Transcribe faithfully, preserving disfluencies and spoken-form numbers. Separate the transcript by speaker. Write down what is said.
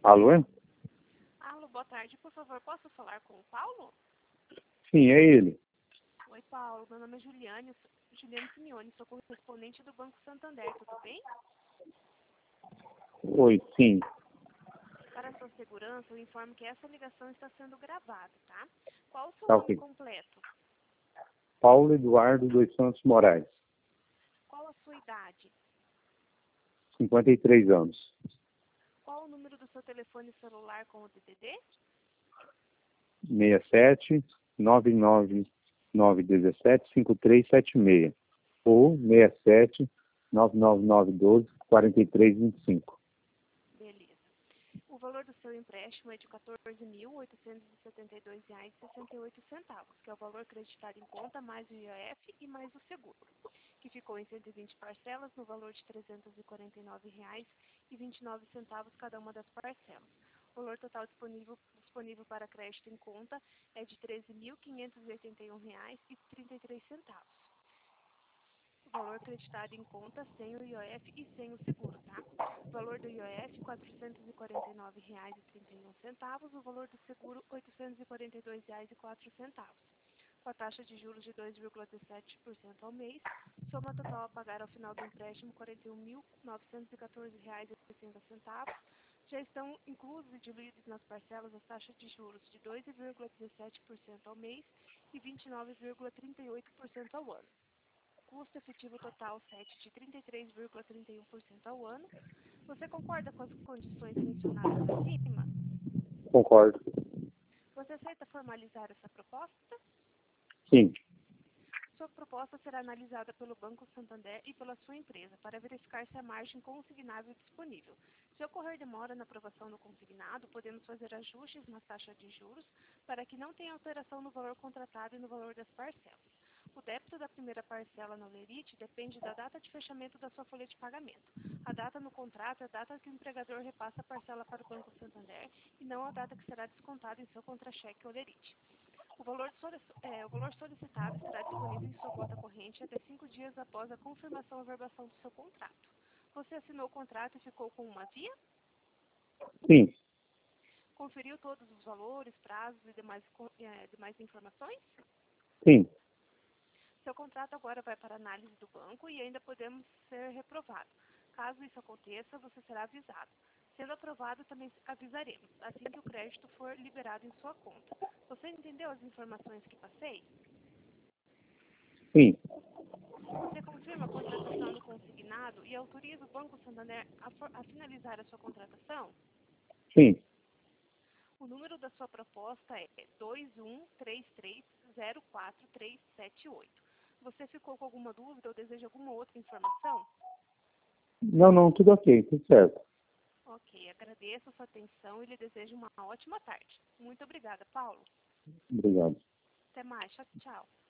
Speaker 1: Alô?
Speaker 2: Alô, boa tarde. Por favor, posso falar com o Paulo?
Speaker 1: Sim, é ele.
Speaker 2: Oi, Paulo. Meu nome é Juliane, sou- Juliane Simeone, sou correspondente do Banco Santander, tudo bem?
Speaker 1: Oi, sim.
Speaker 2: Para sua segurança, eu informo que essa ligação está sendo gravada, tá? Qual o seu
Speaker 1: Tá
Speaker 2: nome
Speaker 1: ok.
Speaker 2: completo?
Speaker 1: Paulo Eduardo dos Santos Moraes,
Speaker 2: Qual a sua idade?
Speaker 1: cinquenta e três anos.
Speaker 2: Qual o número do seu telefone celular com o D D D?
Speaker 1: seis sete nove nove nove um sete cinco três sete seis ou seis sete nove nove nove um dois quatro três dois cinco.
Speaker 2: Beleza. O valor do seu empréstimo é de quatorze mil oitocentos e setenta e dois reais e sessenta e oito centavos, que é o valor acreditado em conta mais o I O F e mais o seguro, que ficou em cento e vinte parcelas no valor de trezentos e quarenta e nove reais e vinte e nove centavos cada uma das parcelas. O valor total disponível, disponível para crédito em conta é de treze mil quinhentos e oitenta e um reais e trinta e três centavos. O valor acreditado em conta sem o I O F e sem o seguro, tá? O valor do I O F, quatrocentos e quarenta e nove reais e trinta e um centavos. O valor do seguro, oitocentos e quarenta e dois reais e quatro centavos. Com a taxa de juros de dois vírgula dezessete por cento ao mês, soma total a pagar ao final do empréstimo, quarenta e um mil novecentos e quatorze reais e oitenta centavos. Já estão inclusos e diluídos nas parcelas as taxas de juros de dois vírgula dezessete por cento ao mês e vinte e nove vírgula trinta e oito por cento ao ano. Custo efetivo total sete de trinta e três vírgula trinta e um por cento ao ano. Você concorda com as condições mencionadas acima?
Speaker 1: Concordo.
Speaker 2: Você aceita formalizar essa proposta?
Speaker 1: Sim.
Speaker 2: Sua proposta será analisada pelo Banco Santander e pela sua empresa para verificar se há margem consignável disponível. Se ocorrer demora na aprovação do consignado, podemos fazer ajustes na taxa de juros para que não tenha alteração no valor contratado e no valor das parcelas. O débito da primeira parcela na Olerite depende da data de fechamento da sua folha de pagamento. A data no contrato é a data que o empregador repassa a parcela para o Banco Santander e não a data que será descontada em seu contra-cheque Olerite. O valor, é, o valor solicitado estará disponível em sua conta corrente até cinco dias após a confirmação ou verbação do seu contrato. Você assinou o contrato e ficou com uma via?
Speaker 1: Sim.
Speaker 2: Conferiu todos os valores, prazos e demais, é, demais informações?
Speaker 1: Sim.
Speaker 2: Seu contrato agora vai para análise do banco e ainda podemos ser reprovado. Caso isso aconteça, você será avisado. Sendo aprovado, também avisaremos, assim que o crédito for liberado em sua conta. Você entendeu as informações que passei?
Speaker 1: Sim.
Speaker 2: Você confirma a contratação do consignado e autoriza o Banco Santander a, for, a finalizar a sua contratação?
Speaker 1: Sim.
Speaker 2: O número da sua proposta é dois um três três zero quatro três sete oito. Você ficou com alguma dúvida ou deseja alguma outra informação?
Speaker 1: Não, não, tudo ok, tudo certo.
Speaker 2: Ok, agradeço a sua atenção e lhe desejo uma ótima tarde. Muito obrigada, Paulo.
Speaker 1: Obrigado.
Speaker 2: Até mais, tchau, tchau.